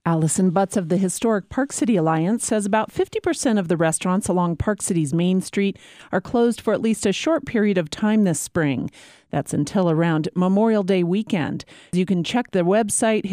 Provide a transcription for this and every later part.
Allison Butts of the Historic Park City Alliance says about 50% of the restaurants along Park City's Main Street are closed for at least a short period of time this spring. That's until around Memorial Day weekend. You can check the website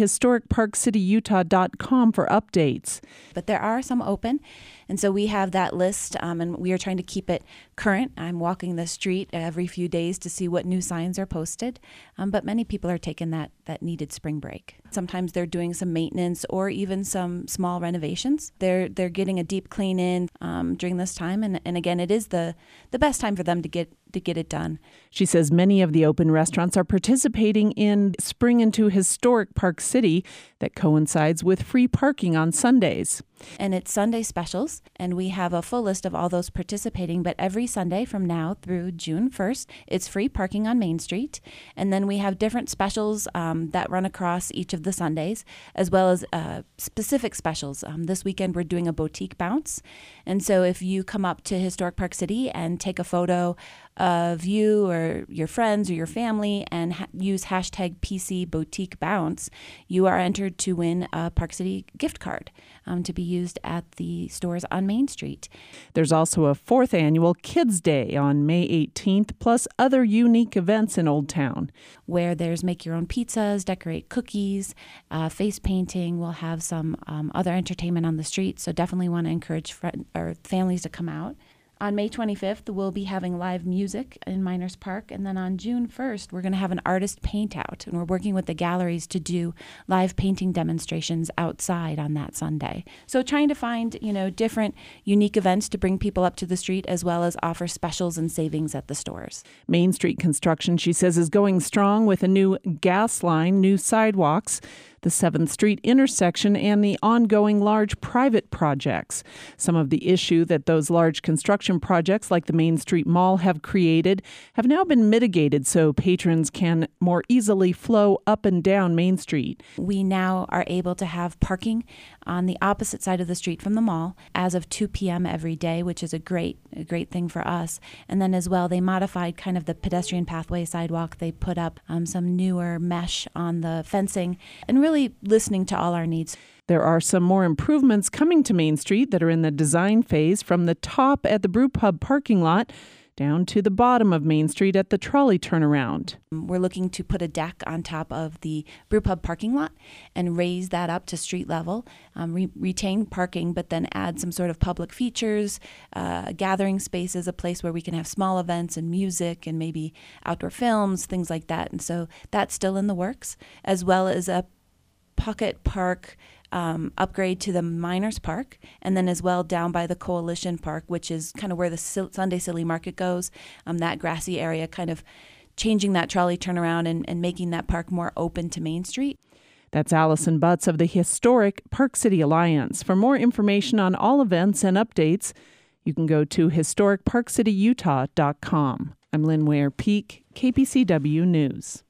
historicparkcityutah.com for updates. But there are some open, and so we have that list, and we are trying to keep it current. I'm walking the street every few days to see what new signs are posted, but many people are taking that needed spring break. Sometimes they're doing some maintenance or even some small renovations. They're getting a deep clean in during this time, and again, it is the best time for them to get it done. She says many of the open restaurants are participating in Spring into Historic Park City that coincides with free parking on Sundays. And it's Sunday specials, and we have a full list of all those participating, but every Sunday from now through June 1st, it's free parking on Main Street. And then we have different specials that run across each of the Sundays, as well as specific specials. This weekend, we're doing a boutique bounce. And so if you come up to Historic Park City and take a photo of you or your friends or your family and use hashtag PC Boutique Bounce, you are entered to win a Park City gift card to be used at the stores on Main Street. There's also a 4th annual Kids Day on May 18th, plus other unique events in Old Town. Where there's make your own pizzas, decorate cookies, face painting. We'll have some other entertainment on the street, so definitely want to encourage families to come out. On May 25th, we'll be having live music in Miners Park. And then on June 1st, we're going to have an artist paint out. And we're working with the galleries to do live painting demonstrations outside on that Sunday. So trying to find, different unique events to bring people up to the street, as well as offer specials and savings at the stores. Main Street construction, she says, is going strong with a new gas line, new sidewalks, the 7th Street intersection, and the ongoing large private projects. Some of the issue that those large construction projects like the Main Street Mall have created have now been mitigated so patrons can more easily flow up and down Main Street. We now are able to have parking on the opposite side of the street from the mall as of 2 p.m. every day, which is a great thing for us. And then as well, they modified kind of the pedestrian pathway sidewalk. They put up some newer mesh on the fencing and really listening to all our needs. There are some more improvements coming to Main Street that are in the design phase, from the top at the Brewpub parking lot down to the bottom of Main Street at the trolley turnaround. We're looking to put a deck on top of the Brewpub parking lot and raise that up to street level, retain parking, but then add some sort of public features, gathering spaces, a place where we can have small events and music and maybe outdoor films, things like that. And so that's still in the works, as well as a pocket park upgrade to the Miners Park, and then as well down by the Coalition Park, which is kind of where the Sunday Silly Market goes, that grassy area, kind of changing that trolley turnaround and making that park more open to Main Street. That's Allison Butts of the Historic Park City Alliance. For more information on all events and updates, you can go to historicparkcityutah.com. I'm Lynn Ware Peak, KPCW News.